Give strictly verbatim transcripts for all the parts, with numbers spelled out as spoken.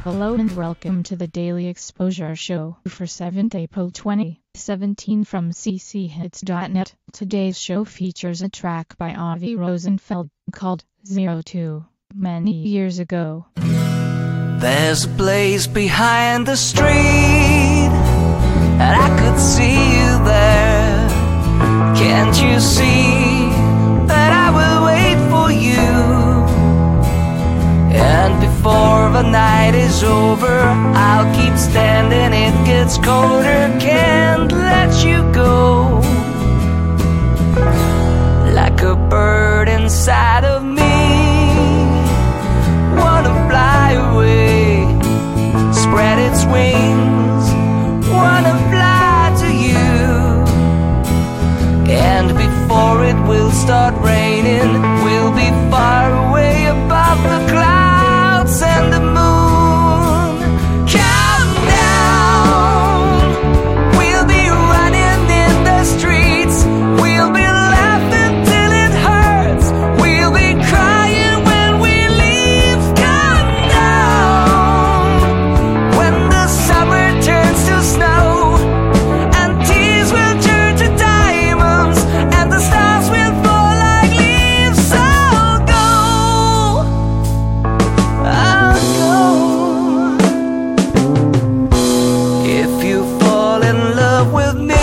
Hello and welcome to the Daily Exposure Show for seventh April twenty seventeen from c c hits dot net. Today's show features a track by Avi Rosenfeld called zero two, Many Years Ago. There's a place behind the street, and I could see you there. Can't you see that I will wait for you? And before the night is over, I'll keep standing. It gets colder, can't let you go. Like a bird inside of me, wanna fly away, spread its wings, wanna fly to you. And before it will start raining, we'll be far away above the clouds and the moon. Count down, we'll be running in the streets, we'll be laughing till it hurts, we'll be crying when we leave. Count down, when the summer turns to snow, and tears will turn to diamonds, and the stars will fall like leaves. I'll go, I'll go. If you fall in love with me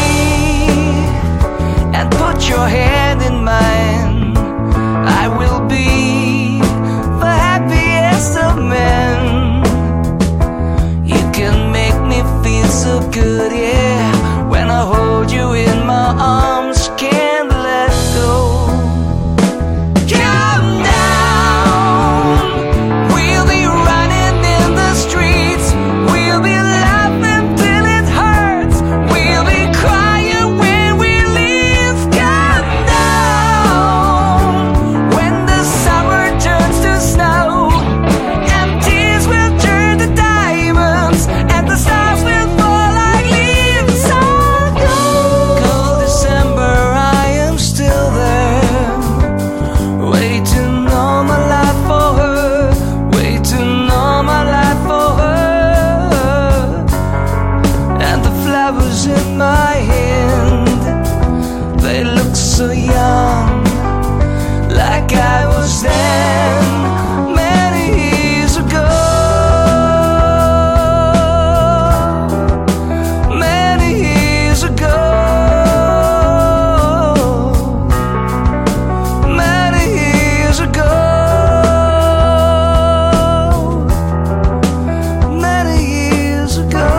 and put your hand in mine, I will be the happiest of men. You can make me feel so good, yeah, when I hold you in my arms, can't let go. Count down, we'll be running in the streets, we'll be laughing till it hurts, we'll be crying when we leave. Count down, when the summer turns to snow, and tears will turn to diamonds, and the stars will fall like leaves. I'll go. Cold December, I am still there, waiting all my life for her, waiting all my life for her. And the flowers in my hand, they look so young, like I was then, many years ago. Many years ago. Many years ago. Many years ago.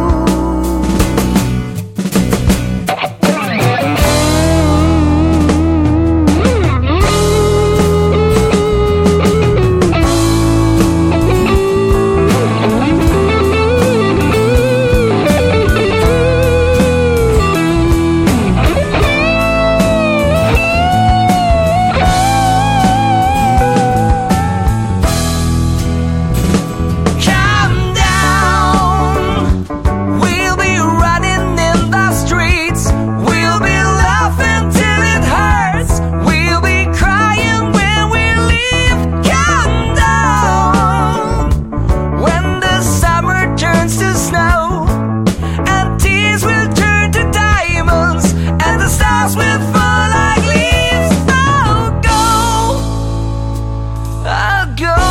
Count down, we'll be running in the streets, we'll be laughing till it hurts, we'll be crying when we leave. Count down, when the summer turns to snow, and tears will turn to diamonds, and the stars will fall like leaves. I'll go, I'll go.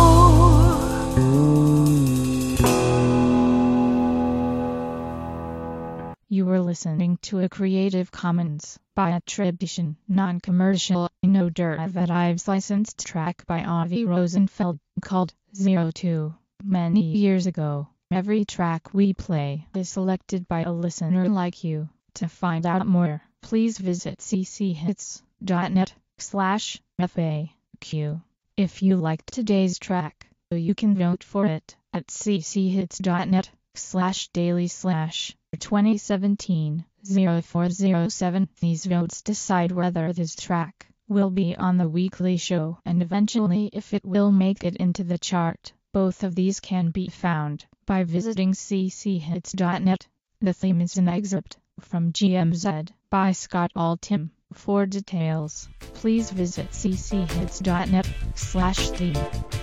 You were listening to a Creative Commons by attribution, non-commercial, no derivatives licensed track by Avi Rosenfeld called zero two, Many Years Ago. Every track we play is selected by a listener like you. To find out more, please visit c c hits dot net slash F A Q. If you liked today's track, you can vote for it at c c hits dot net slash daily slash twenty seventeen oh four oh seven. These votes decide whether this track will be on the weekly show and eventually if it will make it into the chart. Both of these can be found by visiting c c hits dot net. The theme is an excerpt from G M Z by Scott Altham. For details, please visit c c hits dot net slash theme.